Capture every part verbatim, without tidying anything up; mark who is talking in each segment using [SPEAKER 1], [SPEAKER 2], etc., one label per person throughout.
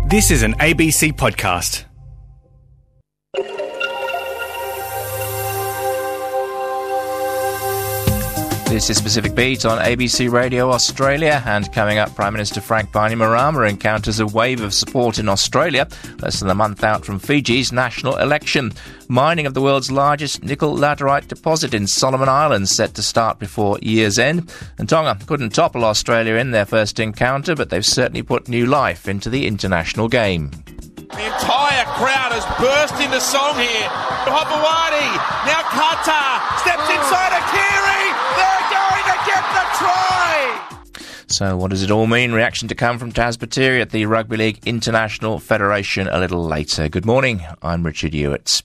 [SPEAKER 1] This is an A B C podcast.
[SPEAKER 2] This is Pacific Beat on A B C Radio Australia, and coming up, Prime Minister Frank Bainimarama encounters a wave of support in Australia, less than a month out from Fiji's national election. Mining of the world's largest nickel laterite deposit in Solomon Islands set to start before year's end, and Tonga couldn't topple Australia in their first encounter, but they've certainly put new life into the international game.
[SPEAKER 3] The entire crowd has burst into song here. Hopewadi, now Qatar, steps inside Akiri, they're going to get the try!
[SPEAKER 2] So what does it all mean? Reaction to come from Taz Batiri at the Rugby League International Federation a little later. Good morning, I'm Richard Ewart.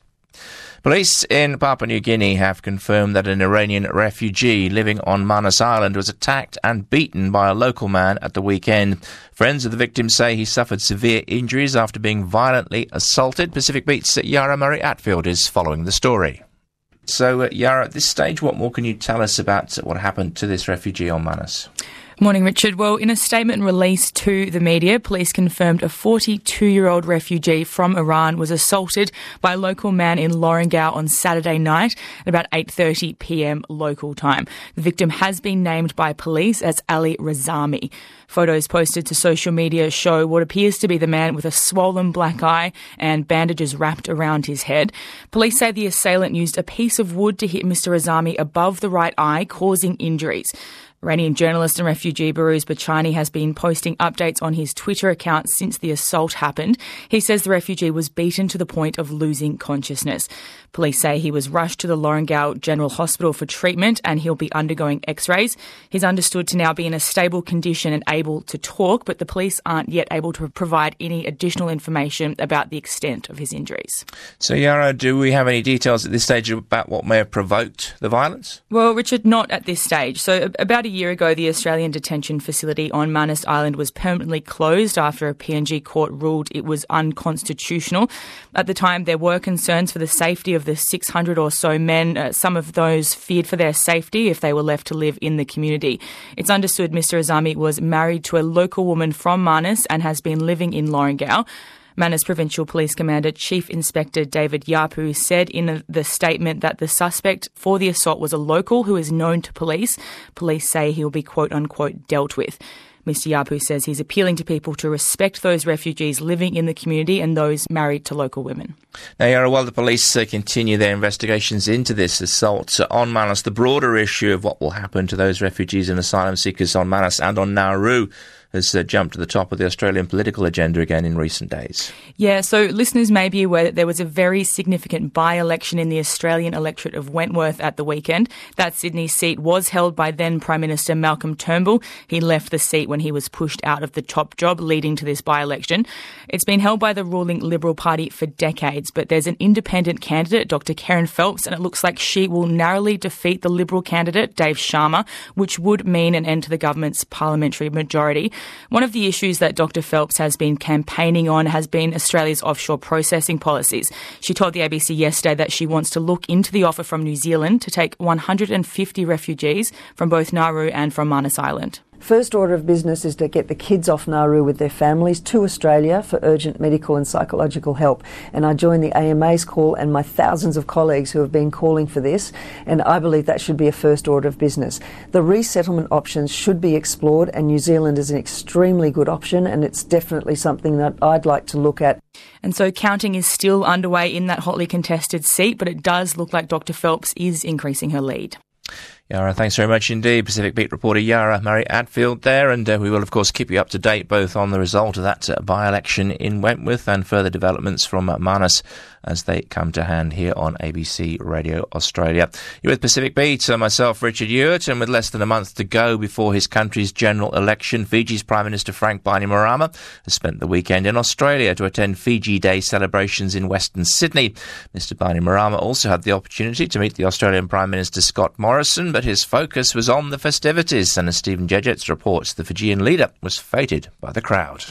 [SPEAKER 2] Police in Papua New Guinea have confirmed that an Iranian refugee living on Manus Island was attacked and beaten by a local man at the weekend. Friends of the victim say he suffered severe injuries after being violently assaulted. Pacific Beat's Yara Murray Atfield is following the story. So, uh, Yara, at this stage, what more can you tell us about what happened to this refugee on Manus?
[SPEAKER 4] Morning, Richard. Well, in a statement released to the media, police confirmed a forty-two-year-old refugee from Iran was assaulted by a local man in Lorengau on Saturday night at about eight thirty p.m. local time. The victim has been named by police as Ali Razami. Photos posted to social media show what appears to be the man with a swollen black eye and bandages wrapped around his head. Police say the assailant used a piece of wood to hit Mister Razami above the right eye, causing injuries. Iranian journalist and refugee Behrouz Bachani has been posting updates on his Twitter account since the assault happened. He says the refugee was beaten to the point of losing consciousness. Police say he was rushed to the Lorengau General Hospital for treatment and he'll be undergoing x-rays. He's understood to now be in a stable condition and able to talk, but the police aren't yet able to provide any additional information about the extent of his injuries.
[SPEAKER 2] So, Yara, do we have any details at this stage about what may have provoked the violence?
[SPEAKER 4] Well, Richard, not at this stage. So, about a A year ago, the Australian detention facility on Manus Island was permanently closed after a P N G court ruled it was unconstitutional. At the time, there were concerns for the safety of the six hundred or so men. Uh, some of those feared for their safety if they were left to live in the community. It's understood Mister Azami was married to a local woman from Manus and has been living in Lorengau. Manus Provincial Police Commander Chief Inspector David Yapu said in the statement that the suspect for the assault was a local who is known to police. Police say he will be quote-unquote dealt with. Mister Yapu says he's appealing to people to respect those refugees living in the community and those married to local women.
[SPEAKER 2] Now, Yara, while the police uh, continue their investigations into this assault on Manus, the broader issue of what will happen to those refugees and asylum seekers on Manus and on Nauru has uh, jumped to the top of the Australian political agenda again in recent days.
[SPEAKER 4] Yeah, so listeners may be aware that there was a very significant by-election in the Australian electorate of Wentworth at the weekend. That Sydney seat was held by then Prime Minister Malcolm Turnbull. He left the seat when he was pushed out of the top job, leading to this by-election. It's been held by the ruling Liberal Party for decades, but there's an independent candidate, Doctor Kerryn Phelps, and it looks like she will narrowly defeat the Liberal candidate, Dave Sharma, which would mean an end to the government's parliamentary majority. One of the issues that Doctor Phelps has been campaigning on has been Australia's offshore processing policies. She told the A B C yesterday that she wants to look into the offer from New Zealand to take one hundred fifty refugees from both Nauru and from Manus Island.
[SPEAKER 5] First order of business is to get the kids off Nauru with their families to Australia for urgent medical and psychological help. And I join the A M A's call and my thousands of colleagues who have been calling for this, and I believe that should be a first order of business. The resettlement options should be explored, and New Zealand is an extremely good option, and it's definitely something that I'd like to look at.
[SPEAKER 4] And so counting is still underway in that hotly contested seat, but it does look like Doctor Phelps is increasing her lead.
[SPEAKER 2] Yara, thanks very much indeed. Pacific Beat reporter Yara Murray Atfield there, and uh, we will of course keep you up to date both on the result of that uh, by-election in Wentworth and further developments from uh, Manus as they come to hand here on A B C Radio Australia. You're with Pacific Beat, uh, myself Richard Ewart, and with less than a month to go before his country's general election, Fiji's Prime Minister Frank Bainimarama has spent the weekend in Australia to attend Fiji Day celebrations in Western Sydney. Mister Bainimarama also had the opportunity to meet the Australian Prime Minister Scott Morrison, but his focus was on the festivities, and as Stephen Jedgetts reports, the Fijian leader was feted by the crowd.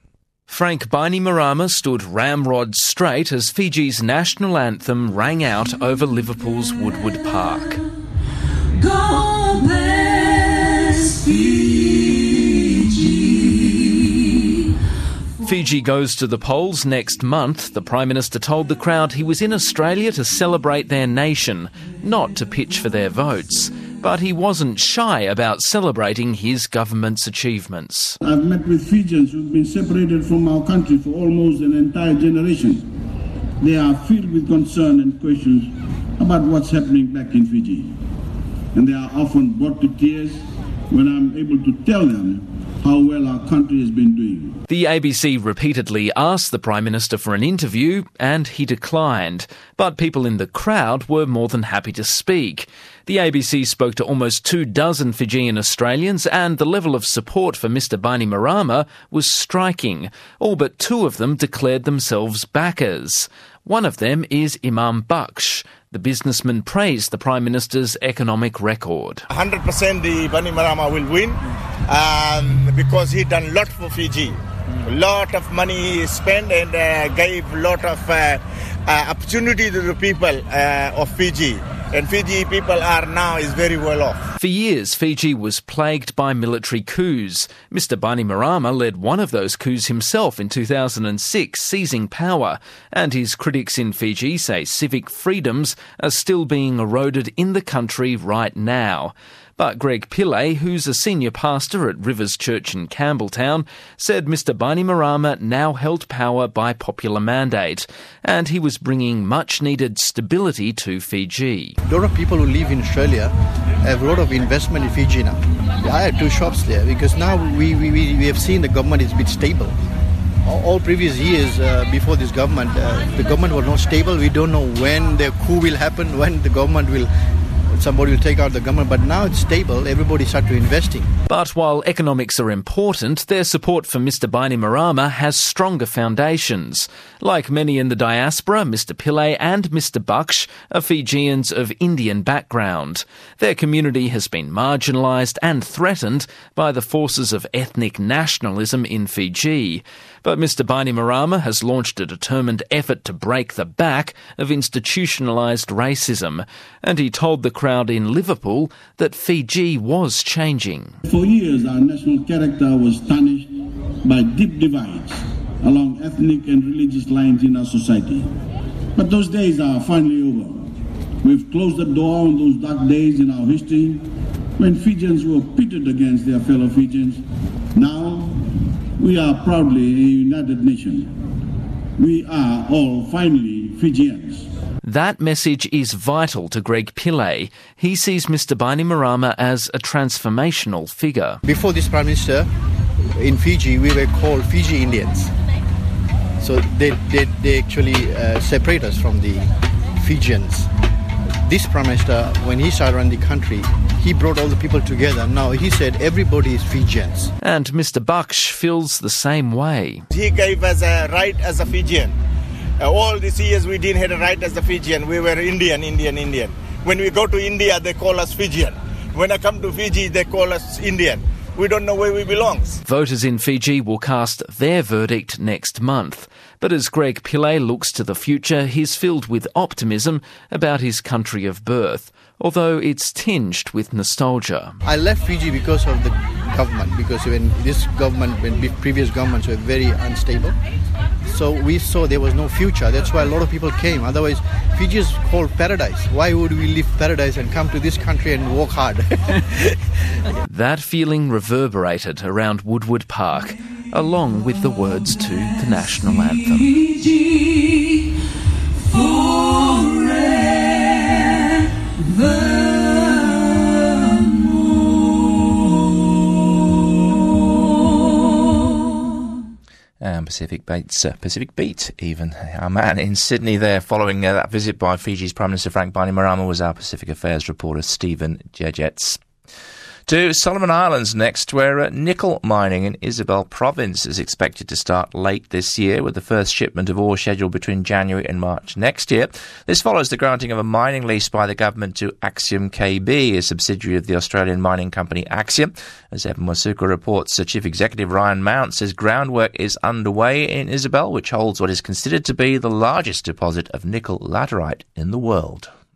[SPEAKER 6] Frank Bainimarama stood ramrod straight as Fiji's national anthem rang out over Liverpool's Woodward Park.
[SPEAKER 7] God bless Fiji.
[SPEAKER 6] Fiji goes to the polls next month. The Prime Minister told the crowd he was in Australia to celebrate their nation, not to pitch for their votes. But he wasn't shy about celebrating his government's achievements.
[SPEAKER 8] I've met with Fijians who've been separated from our country for almost an entire generation. They are filled with concern and questions about what's happening back in Fiji. And they are often brought to tears when I'm able to tell them how well our country has been doing.
[SPEAKER 6] The A B C repeatedly asked the Prime Minister for an interview and he declined. But people in the crowd were more than happy to speak. The A B C spoke to almost two dozen Fijian Australians and the level of support for Mister Bainimarama was striking. All but two of them declared themselves backers. One of them is Imam Baksh. The businessman praised the Prime Minister's economic record.
[SPEAKER 9] one hundred percent the Bainimarama will win um, because he done a lot for Fiji. A lot of money he spent and uh, gave a lot of uh, uh, opportunity to the people uh, of Fiji. And Fiji people are now is very well off.
[SPEAKER 6] For years, Fiji was plagued by military coups. Mister Bainimarama led one of those coups himself in two thousand six, seizing power. And his critics in Fiji say civic freedoms are still being eroded in the country right now. But Greg Pillay, who's a senior pastor at Rivers Church in Campbelltown, said Mister Bainimarama now held power by popular mandate, and he was bringing much-needed stability to Fiji.
[SPEAKER 10] A lot of people who live in Australia have a lot of investment in Fiji now. I have two shops there because now we, we, we have seen the government is a bit stable. All, all previous years uh, before this government, uh, the government was not stable. We don't know when the coup will happen, when the government will... somebody will take out the government, but now it's stable, everybody started investing.
[SPEAKER 6] But while economics are important, their support for Mister Bainimarama has stronger foundations. Like many in the diaspora, Mister Pillay and Mister Baksh are Fijians of Indian background. Their community has been marginalised and threatened by the forces of ethnic nationalism in Fiji. But Mister Bainimarama has launched a determined effort to break the back of institutionalised racism, and he told the crowd in Liverpool that Fiji was changing.
[SPEAKER 8] For years, our national character was tarnished by deep divides along ethnic and religious lines in our society. But those days are finally over. We've closed the door on those dark days in our history when Fijians were pitted against their fellow Fijians. Now, we are proudly a united nation. We are all finally Fijians.
[SPEAKER 6] That message is vital to Greg Pillay. He sees Mister Bainimarama as a transformational figure.
[SPEAKER 10] Before this Prime Minister, in Fiji, we were called Fiji Indians. So they, they, they actually uh, separate us from the Fijians. This Prime Minister, when he started running the country, he brought all the people together. Now he said everybody is Fijians.
[SPEAKER 6] And Mister Baksh feels the same way.
[SPEAKER 9] He gave us a right as a Fijian. Uh, all these years we didn't have a right as a Fijian. We were Indian, Indian, Indian. When we go to India, they call us Fijian. When I come to Fiji, they call us Indian. We don't know where we belong.
[SPEAKER 6] Voters in Fiji will cast their verdict next month. But as Greg Pillay looks to the future, he's filled with optimism about his country of birth, although it's tinged with nostalgia.
[SPEAKER 10] I left Fiji because of the government, because when this government, when previous governments were very unstable, so we saw there was no future. That's why a lot of people came. Otherwise, Fiji is called paradise. Why would we leave paradise and come to this country and work hard?
[SPEAKER 6] That feeling reverberated around Woodward Park, along with the words to the national anthem.
[SPEAKER 7] Fiji,
[SPEAKER 2] And Pacific Beats, uh, Pacific Beat, even. Our man in Sydney there, following uh, that visit by Fiji's Prime Minister Frank Bainimarama, was our Pacific Affairs reporter Stephen Jejets. To Solomon Islands next, where uh, nickel mining in Isabel Province is expected to start late this year, with the first shipment of ore scheduled between January and March next year. This follows the granting of a mining lease by the government to Axium K B, a subsidiary of the Australian mining company Axium. As Evan Wasuka reports, uh, Chief Executive Ryan Mount says groundwork is underway in Isabel, which holds what is considered to be the largest deposit of nickel laterite in the world.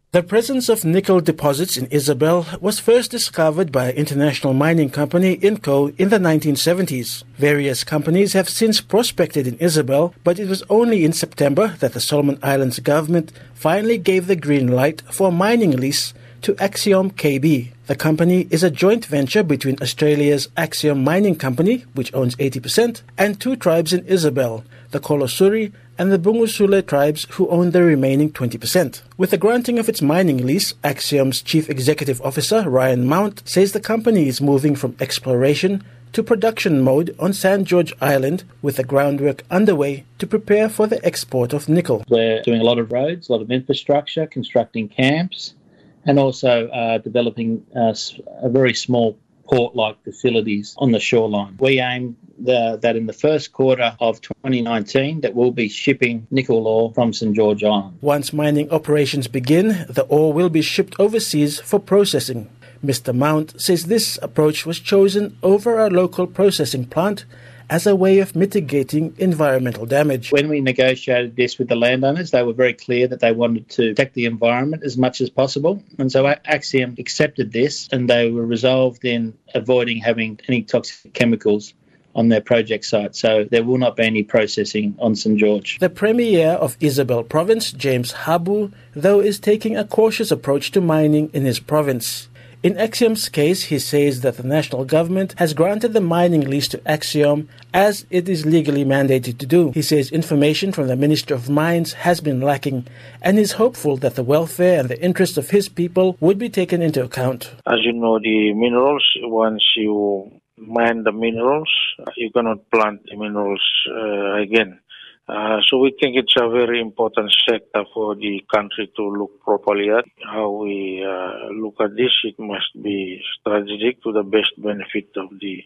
[SPEAKER 11] The presence of nickel deposits in Isabel was first discovered by international mining company Inco in the nineteen seventies. Various companies have since prospected in Isabel, but it was only in September that the Solomon Islands government finally gave the green light for a mining lease to Axiom K B. The company is a joint venture between Australia's Axiom Mining Company, which owns eighty percent, and two tribes in Isabel, the Kolosuri and the Bungusule tribes, who own the remaining twenty percent. With the granting of its mining lease, Axiom's Chief Executive Officer, Ryan Mount, says the company is moving from exploration to production mode on San George Island, with the groundwork underway to prepare for the export of nickel.
[SPEAKER 12] We're doing a lot of roads, a lot of infrastructure, constructing camps, and also uh, developing uh, a very small port-like facilities on the shoreline. We aim the, that in the first quarter of twenty nineteen that we'll be shipping nickel ore from Saint George Island.
[SPEAKER 11] Once mining operations begin, the ore will be shipped overseas for processing. Mister Mount says this approach was chosen over a local processing plant as a way of mitigating environmental damage.
[SPEAKER 12] When we negotiated this with the landowners, they were very clear that they wanted to protect the environment as much as possible. And so Axiom accepted this, and they were resolved in avoiding having any toxic chemicals on their project site. So there will not be any processing on Saint George.
[SPEAKER 11] The Premier of Isabel Province, James Habu, though, is taking a cautious approach to mining in his province. In Axiom's case, he says that the national government has granted the mining lease to Axiom as it is legally mandated to do. He says information from the Minister of Mines has been lacking and is hopeful that the welfare and the interests of his people would be taken into account.
[SPEAKER 13] As you know, the minerals, once you mine the minerals, you cannot plant the minerals uh, again. Uh, so we think it's a very important sector for the country to look properly at. How we uh, look at this, it must be strategic to the best benefit of the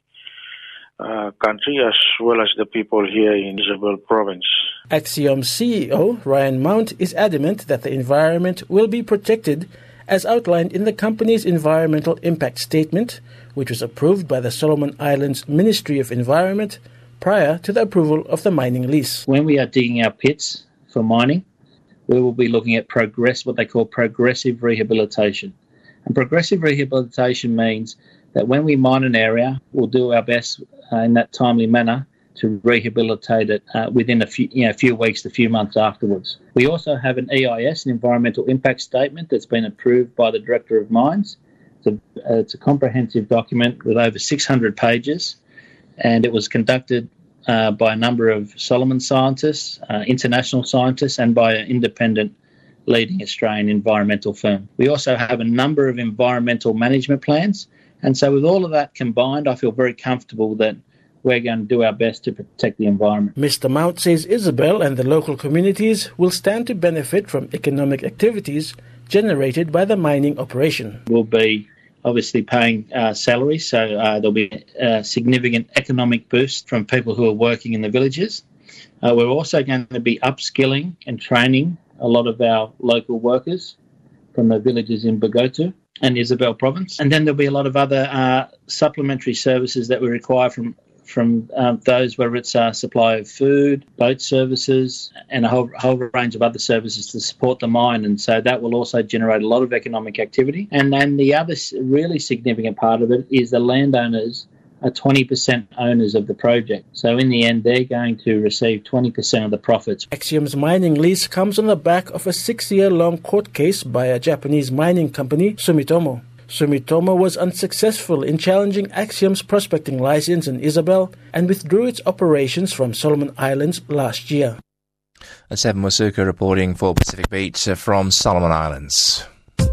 [SPEAKER 13] uh, country as well as the people here in Isabel Province.
[SPEAKER 11] Axiom C E O Ryan Mount is adamant that the environment will be protected as outlined in the company's environmental impact statement, which was approved by the Solomon Islands Ministry of Environment prior to the approval of the mining lease.
[SPEAKER 12] When we are digging our pits for mining, we will be looking at progress, what they call progressive rehabilitation. And progressive rehabilitation means that when we mine an area, we'll do our best uh, in that timely manner to rehabilitate it uh, within a few, you know, few weeks to a few months afterwards. We also have an E I S, an environmental impact statement, that's been approved by the Director of Mines. It's a, uh, it's a comprehensive document with over six hundred pages, and it was conducted uh, by a number of Solomon scientists, uh, international scientists, and by an independent leading Australian environmental firm. We also have a number of environmental management plans, and so with all of that combined, I feel very comfortable that we're going to do our best to protect the environment.
[SPEAKER 11] Mister Mount says Isabel and the local communities will stand to benefit from economic activities generated by the mining operation.
[SPEAKER 12] We'll be obviously paying uh, salaries, so uh, there'll be a significant economic boost from people who are working in the villages. Uh, we're also going to be upskilling and training a lot of our local workers from the villages in Bogotu and Isabel Province. And then there'll be a lot of other uh, supplementary services that we require from from um, those, whether it's uh, supply of food, boat services, and a whole, whole range of other services to support the mine. And so that will also generate a lot of economic activity. And then the other really significant part of it is the landowners are twenty percent owners of the project. So in the end, they're going to receive twenty percent of the profits.
[SPEAKER 11] Axiom's mining lease comes on the back of a six-year-long court case by a Japanese mining company, Sumitomo. Sumitomo was unsuccessful in challenging Axiom's prospecting license in Isabel and withdrew its operations from Solomon Islands last year.
[SPEAKER 2] Seven Wasuka reporting for Pacific Beat from Solomon Islands.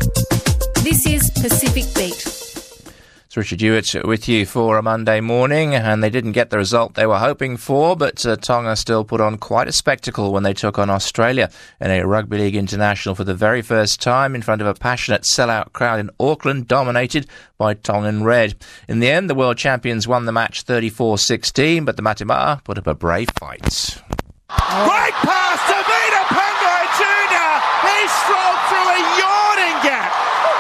[SPEAKER 14] This is Pacific Beat.
[SPEAKER 2] It's Richard Hewitt with you for a Monday morning, and they didn't get the result they were hoping for, but uh, Tonga still put on quite a spectacle when they took on Australia in a Rugby League International for the very first time in front of a passionate sellout crowd in Auckland, dominated by Tongan Red. In the end, the world champions won the match thirty-four sixteen, but the Matima'a put up a brave fight.
[SPEAKER 3] Great pass to Vita Pangai Junior He strolled through a yawning gap.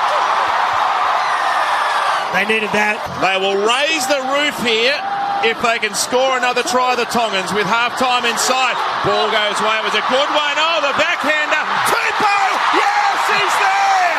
[SPEAKER 3] They needed that. They will raise the roof here if they can score another try, the Tongans, with half-time in sight. Ball goes away. It was a good one. Oh, the backhander. Tupou! Yes, he's there!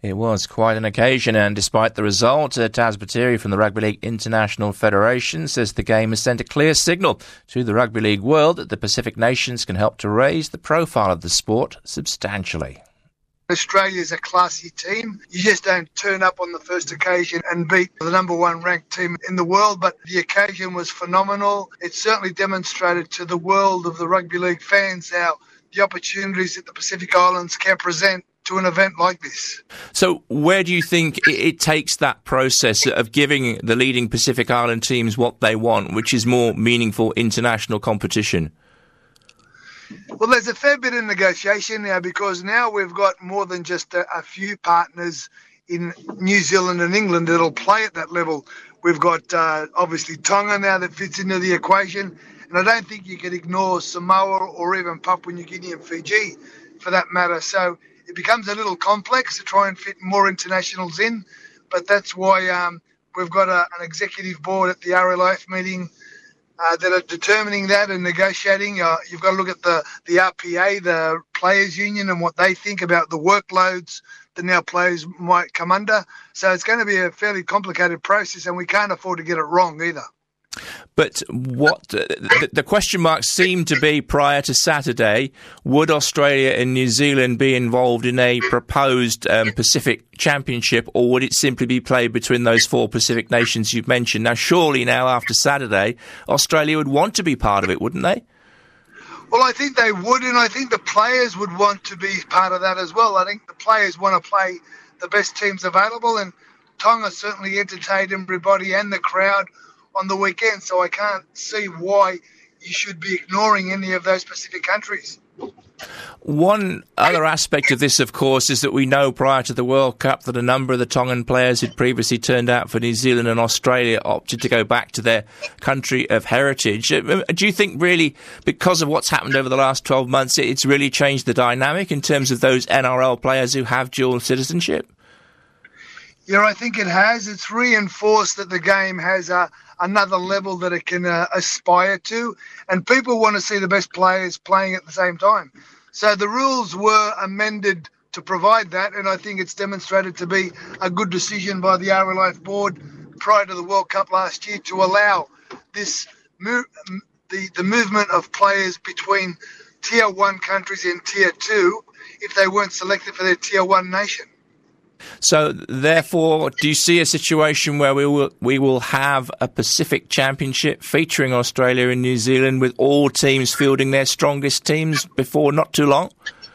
[SPEAKER 2] It was quite an occasion, and despite the result, uh, Taz Batiri from the Rugby League International Federation says the game has sent a clear signal to the rugby league world that the Pacific nations can help to raise the profile of the sport substantially.
[SPEAKER 15] Australia's a classy team. You just don't turn up on the first occasion and beat the number one ranked team in the world, but the occasion was phenomenal. It certainly demonstrated to the world of the rugby league fans how the opportunities that the Pacific Islands can present to an event like this.
[SPEAKER 2] So where do you think it takes that process of giving the leading Pacific Island teams what they want, which is more meaningful international competition?
[SPEAKER 15] Well, there's a fair bit of negotiation now, because now we've got more than just a, a few partners in New Zealand and England that'll play at that level. We've got uh, obviously Tonga now that fits into the equation, and I don't think you can ignore Samoa or even Papua New Guinea and Fiji for that matter. So it becomes a little complex to try and fit more internationals in, but that's why um, we've got a, an executive board at the R L I F meeting uh, that are determining that and negotiating. Uh, you've got to look at the, the R P A, the Players Union, and what they think about the workloads that now players might come under. So it's going to be a fairly complicated process, and we can't afford to get it wrong either.
[SPEAKER 2] But what the, the question marks seem to be prior to Saturday, would Australia and New Zealand be involved in a proposed um, Pacific Championship, or would it simply be played between those four Pacific nations you've mentioned? Now, surely now after Saturday, Australia would want to be part of it, wouldn't they?
[SPEAKER 15] Well, I think they would, and I think the players would want to be part of that as well. I think the players want to play the best teams available, and Tonga certainly entertained everybody and the crowd on the weekend, so I can't see why you should be ignoring any of those Pacific countries.
[SPEAKER 2] One other aspect of this, of course, is that we know prior to the World Cup that a number of the Tongan players who'd previously turned out for New Zealand and Australia opted to go back to their country of heritage. Do you think really, because of what's happened over the last twelve months, it's really changed the dynamic in terms of those N R L players who have dual citizenship?
[SPEAKER 15] Yeah, I think it has. It's reinforced that the game has a another level that it can uh, aspire to, and people want to see the best players playing at the same time. So the rules were amended to provide that, and I think it's demonstrated to be a good decision by the R L I F board prior to the World Cup last year to allow this move, the, the movement of players between Tier one countries and Tier two if they weren't selected for their Tier one nation.
[SPEAKER 2] So, therefore, do you see a situation where we will we will have a Pacific Championship featuring Australia and New Zealand with all teams fielding their strongest teams before not too long?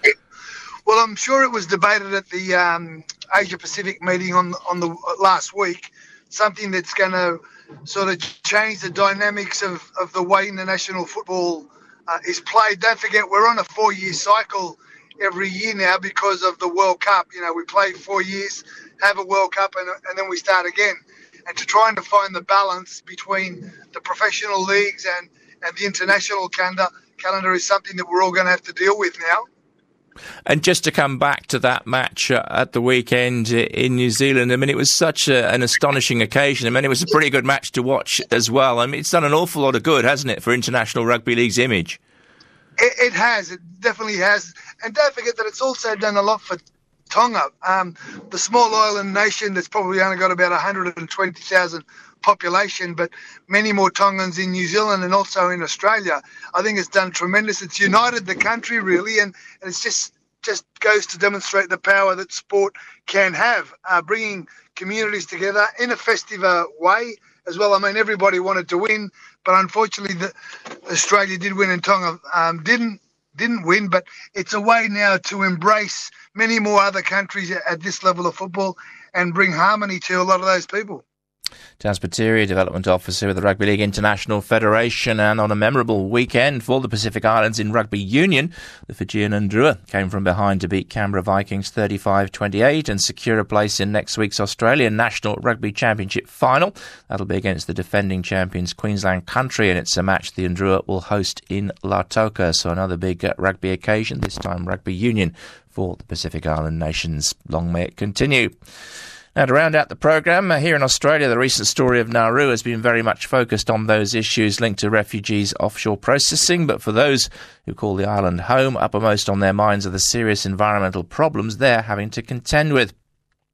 [SPEAKER 15] Well, I'm sure it was debated at the um, Asia Pacific meeting on on the last week. Something that's going to sort of change the dynamics of, of the way international football uh, is played. Don't forget, we're on a four-year cycle every year now because of the World Cup. You know, we play four years, have a World Cup, and, and then we start again. And to trying to find the balance between the professional leagues and, and the international calendar, calendar is something that we're all going to have to deal with now.
[SPEAKER 2] And just to come back to that match uh, at the weekend in New Zealand, I mean, it was such a, an astonishing occasion. I mean, it was a pretty good match to watch as well. I mean, it's done an awful lot of good, hasn't it, for International Rugby League's image?
[SPEAKER 15] It, it has. It definitely has. And don't forget that it's also done a lot for Tonga, um, the small island nation that's probably only got about one hundred twenty thousand population, but many more Tongans in New Zealand and also in Australia. I think it's done tremendous. It's united the country, really, and, and it's just just goes to demonstrate the power that sport can have, uh, bringing communities together in a festive uh, way as well. I mean, everybody wanted to win, but unfortunately, the, Australia did win and Tonga um, didn't didn't win. But it's a way now to embrace many more other countries at this level of football and bring harmony to a lot of those people.
[SPEAKER 2] Taz Batiri, Development Officer with the Rugby League International Federation, and on a memorable weekend for the Pacific Islands in rugby union, the Fijian Ndrua came from behind to beat Canberra Vikings thirty-five twenty-eight and secure a place in next week's Australian National Rugby Championship final. That'll be against the defending champions Queensland Country, and it's a match the Ndrua will host in Lautoka, so another big uh, rugby occasion, this time rugby union for the Pacific Island nations. Long may it continue. Now, to round out the programme, uh, here in Australia, the recent story of Nauru has been very much focused on those issues linked to refugees' offshore processing, but for those who call the island home, uppermost on their minds are the serious environmental problems they're having to contend with.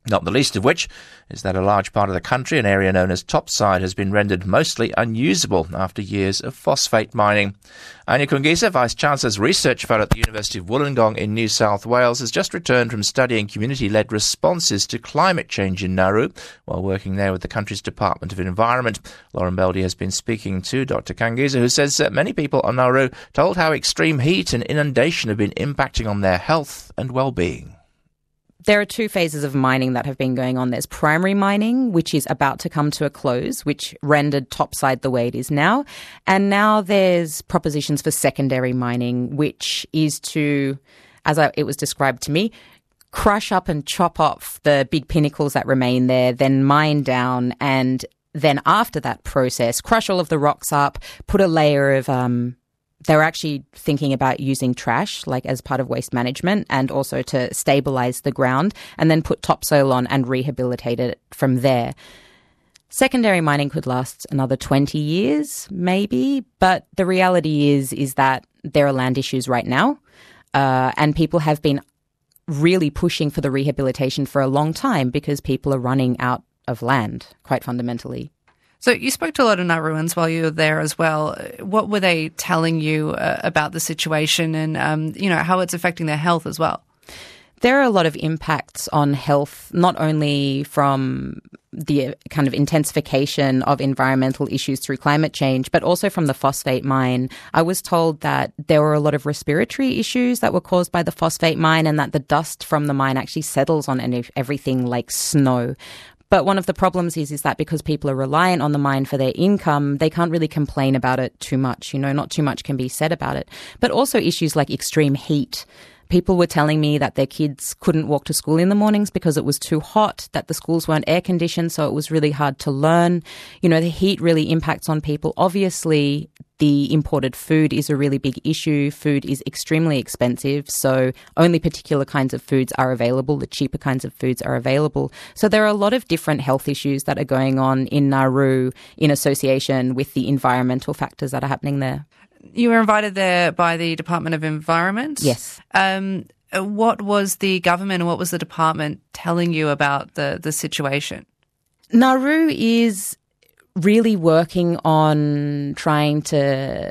[SPEAKER 2] Not the least of which is that a large part of the country, an area known as Topside, has been rendered mostly unusable after years of phosphate mining. Anya Kungisa, Vice-Chancellor's Research Fellow at the University of Wollongong in New South Wales, has just returned from studying community-led responses to climate change in Nauru while working there with the country's Department of Environment. Lauren Beldy has been speaking to Doctor Kungisa, who says that many people on Nauru told how extreme heat and inundation have been impacting on their health and well-being.
[SPEAKER 16] There are two phases of mining that have been going on. There's primary mining, which is about to come to a close, which rendered Topside the way it is now. And now there's propositions for secondary mining, which is to, as I, it was described to me, crush up and chop off the big pinnacles that remain there, then mine down, and then after that process, crush all of the rocks up, put a layer of... Um, They were actually thinking about using trash, like as part of waste management, and also to stabilise the ground, and then put topsoil on and rehabilitate it from there. Secondary mining could last another twenty years, maybe, but the reality is is that there are land issues right now, uh, and people have been really pushing for the rehabilitation for a long time because people are running out of land, quite fundamentally.
[SPEAKER 17] So you spoke to a lot of Nauruans while you were there as well. What were they telling you uh, about the situation and, um, you know, how it's affecting their health as well?
[SPEAKER 16] There are a lot of impacts on health, not only from the kind of intensification of environmental issues through climate change, but also from the phosphate mine. I was told that there were a lot of respiratory issues that were caused by the phosphate mine and that the dust from the mine actually settles on any, everything like snow. But one of the problems is, is that because people are reliant on the mine for their income, they can't really complain about it too much. You know, not too much can be said about it. But also issues like extreme heat. People were telling me that their kids couldn't walk to school in the mornings because it was too hot, that the schools weren't air conditioned, so it was really hard to learn. You know, the heat really impacts on people. Obviously, the imported food is a really big issue. Food is extremely expensive, so only particular kinds of foods are available. The cheaper kinds of foods are available. So there are a lot of different health issues that are going on in Nauru in association with the environmental factors that are happening there.
[SPEAKER 17] You were invited there by the Department of Environment.
[SPEAKER 16] Yes.
[SPEAKER 17] Um, what was the government and what was the department telling you about the, the situation?
[SPEAKER 16] Nauru is really working on trying to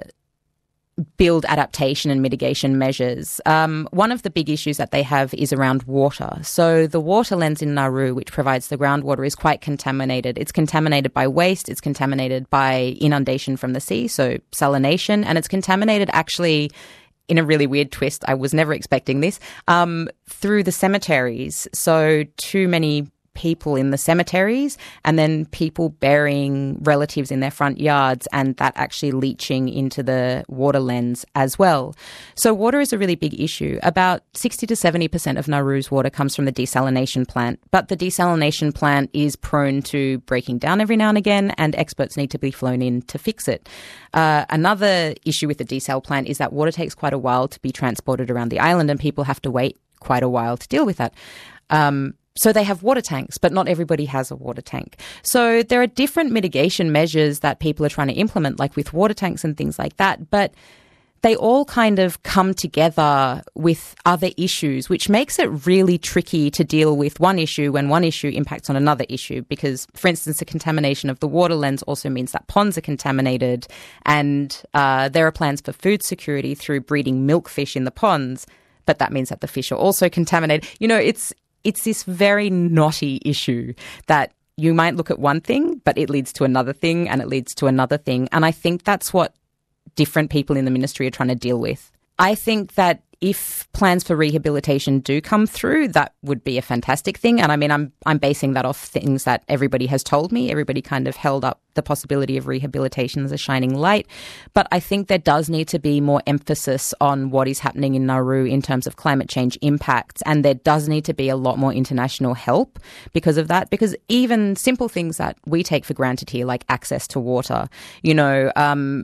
[SPEAKER 16] build adaptation and mitigation measures. Um, one of the big issues that they have is around water. So the water lens in Nauru, which provides the groundwater, is quite contaminated. It's contaminated by waste, it's contaminated by inundation from the sea, so salination, and it's contaminated actually in a really weird twist. I was never expecting this, um, through the cemeteries. So too many people in the cemeteries and then people burying relatives in their front yards and that actually leaching into the water lens as well. So water is a really big issue. About sixty to seventy percent of Nauru's water comes from the desalination plant, but the desalination plant is prone to breaking down every now and again and experts need to be flown in to fix it. Uh, another issue with the desal plant is that water takes quite a while to be transported around the island and people have to wait quite a while to deal with that. Um, So they have water tanks, but not everybody has a water tank. So there are different mitigation measures that people are trying to implement, like with water tanks and things like that. But they all kind of come together with other issues, which makes it really tricky to deal with one issue when one issue impacts on another issue. Because, for instance, the contamination of the water lens also means that ponds are contaminated. And uh, there are plans for food security through breeding milkfish in the ponds. But that means that the fish are also contaminated. You know, it's It's this very knotty issue that you might look at one thing, but it leads to another thing and it leads to another thing. And I think that's what different people in the ministry are trying to deal with. I think that if plans for rehabilitation do come through, that would be a fantastic thing. And I mean, I'm I'm basing that off things that everybody has told me. Everybody kind of held up the possibility of rehabilitation as a shining light. But I think there does need to be more emphasis on what is happening in Nauru in terms of climate change impacts. And there does need to be a lot more international help because of that. Because even simple things that we take for granted here, like access to water, you know, um,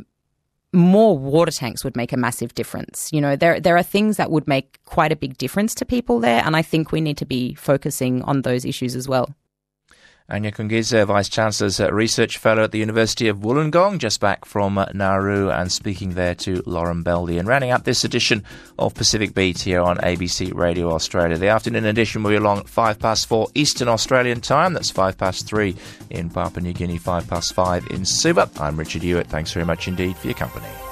[SPEAKER 16] more water tanks would make a massive difference. You know, there there are things that would make quite a big difference to people there, and I think we need to be focusing on those issues as well.
[SPEAKER 2] Anya Kungiza, Vice-Chancellor's Research Fellow at the University of Wollongong, just back from Nauru and speaking there to Lauren Beldy. And rounding up this edition of Pacific Beat here on A B C Radio Australia. The afternoon edition will be along at five past four Eastern Australian time. That's five past three in Papua New Guinea, five past five in Suva. I'm Richard Hewitt. Thanks very much indeed for your company.